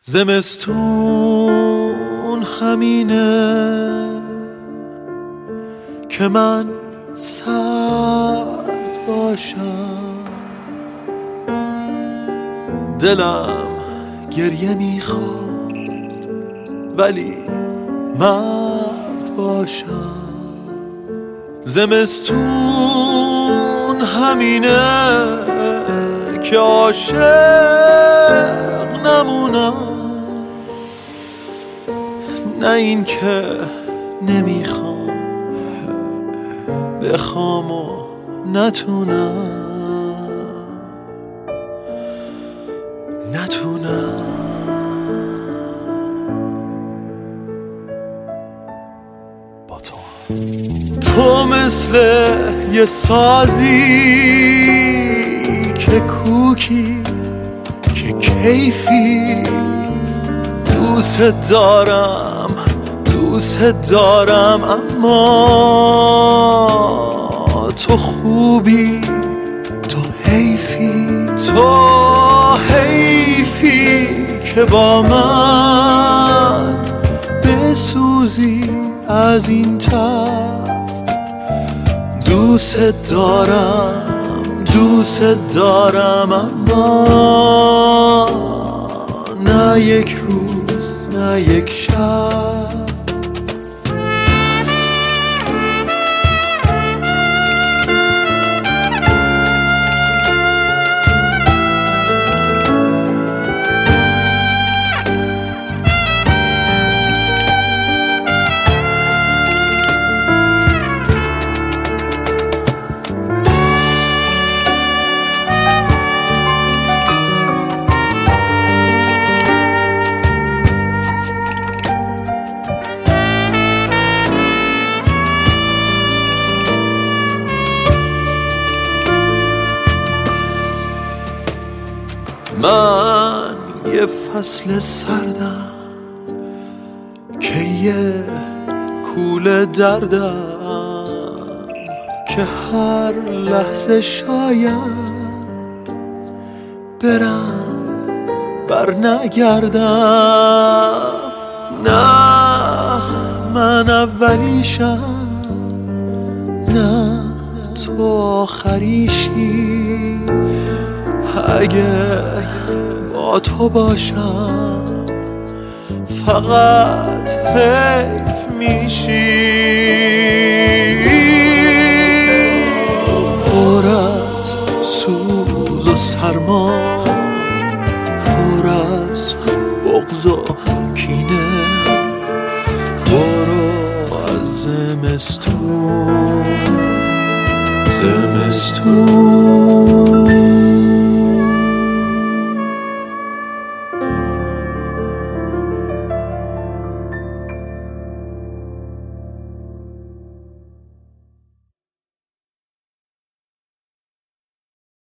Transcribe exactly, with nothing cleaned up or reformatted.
زمستون همینه که من سرد باشم، دلم گریه میخواد ولی مرد باشم. زمستون همینه که عاشق نمونم، نه این که نمیخوام بخوام و نتونم نتونم با تو. تو مثل یه سازی که کوکی که کیفی، دوست دارم دوست دارم اما تو خوبی، تو حیفی، تو حیفی که با من بسوزی از این طرف. دوست دارم دوست دارم اما نه یک روز نه یک شب. من یه فصل سردم که یه کوله دردم که هر لحظه شاید برم بر نگردم. نه من اولیشم نه تو آخریشی، اگه با تو باشم فقط حیف میشی. پر از سوز و سرما، پر از بغض و کینه، برو از زمستون زمستون